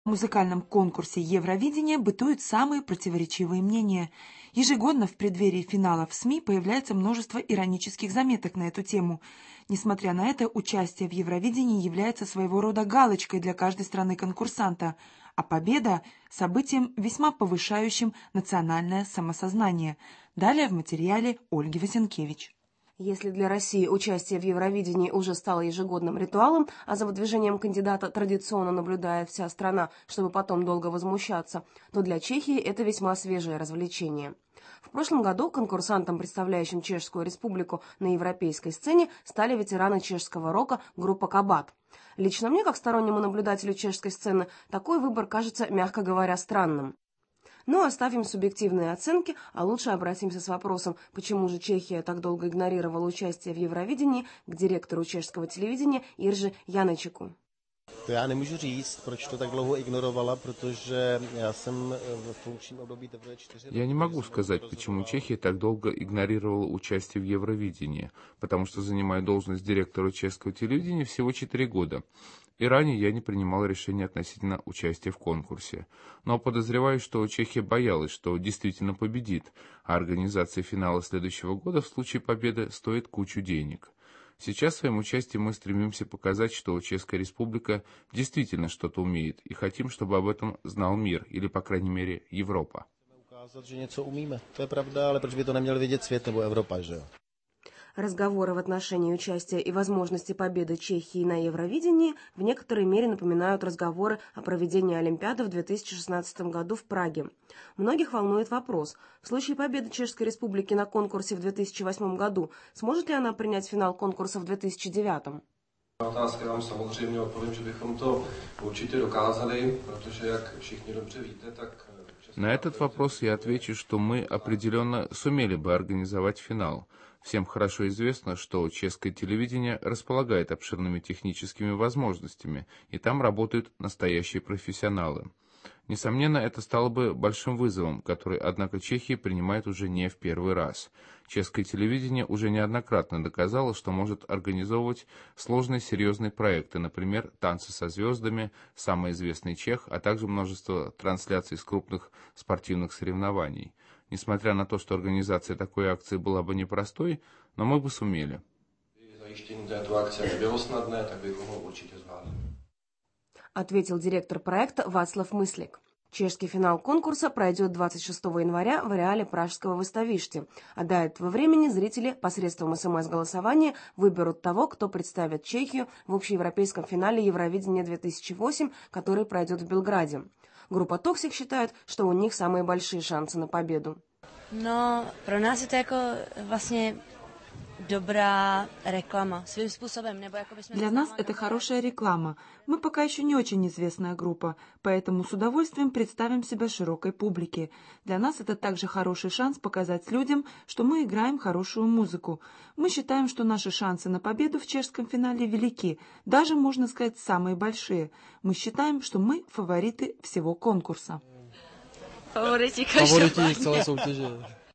В музыкальном конкурсе Евровидения бытуют самые противоречивые мнения. Ежегодно в преддверии финала в СМИ появляется множество иронических заметок на эту тему. Несмотря на это, участие в Евровидении является своего рода галочкой для каждой страны-конкурсанта, а победа – событием, весьма повышающим национальное самосознание. Далее в материале Ольги Васенкевич. Если для России участие в Евровидении уже стало ежегодным ритуалом, а за выдвижением кандидата традиционно наблюдает вся страна, чтобы потом долго возмущаться, то для Чехии это весьма свежее развлечение. В прошлом году конкурсантом, представляющим Чешскую Республику на европейской сцене, стали ветераны чешского рока группа «Кабат». Лично мне, как стороннему наблюдателю чешской сцены, такой выбор кажется, мягко говоря, странным. Но оставим субъективные оценки, а лучше обратимся с вопросом, почему же Чехия так долго игнорировала участие в Евровидении, к директору чешского телевидения Ирже Janečeku. To já nemůžu říct, proč to tak dlouho ignorovala, protože já jsem v funkčním období teprve 4 roky. Я не могу сказать, почему Чехия так долго игнорировала участие в Евровидении, потому что занимаю должность директора чешского телевидения всего 4 года. И ранее я не принимал решения относительно участия в конкурсе. Но подозреваю, что Чехия боялась, что действительно победит, а организация финала следующего года в случае победы стоит кучу денег. Сейчас своим участием мы стремимся показать, что Чешская Республика действительно что-то умеет, и хотим, чтобы об этом знал мир, или, по крайней мере, Европа. Ukázat, že něco umíme. To je pravda, ale proč by to neměl vědět svět nebo Evropa, že jo? Разговоры в отношении участия и возможности победы Чехии на Евровидении в некоторой мере напоминают разговоры о проведении Олимпиады в 2016 году в Праге. Многих волнует вопрос, в случае победы Чешской Республики на конкурсе в 2008 году, сможет ли она принять финал конкурса в 2009? Na otázky vám samozřejmě odpovím, že bychom to určitě dokázali, protože jak všichni dobře víte, tak... На этот вопрос я отвечу, что мы определенно сумели бы организовать финал. Всем хорошо известно, что чешское телевидение располагает обширными техническими возможностями, и там работают настоящие профессионалы. Несомненно, это стало бы большим вызовом, который, однако, Чехия принимает уже не в первый раз. Чешское телевидение уже неоднократно доказало, что может организовывать сложные серьезные проекты, например, «Танцы со звездами», «Самый известный чех», а также множество трансляций с крупных спортивных соревнований. Несмотря на то, что организация такой акции была бы непростой, но мы бы сумели. Ответил директор проекта Вацлав Мыслик. Чешский финал конкурса пройдет 26 января в ареале Пражского выставишти, а до этого времени зрители посредством СМС-голосования выберут того, кто представит Чехию в общеевропейском финале Евровидения 2008, который пройдет в Белграде. Группа «Токсик» считает, что у них самые большие шансы на победу. No, pro nás je to jako vlastně dobrá reklama, svým způsobem, nebo jako bychom... Для нас это хорошая реклама. Мы пока еще не очень известная группа, поэтому с удовольствием представим себя широкой публике. Для нас это также хороший шанс показать людям, что мы играем хорошую музыку. Мы считаем, что наши шансы на победу в чешском финале велики, даже, можно сказать, самые большие. Мы считаем, что мы фавориты всего конкурса. Favoriti celé soutěže.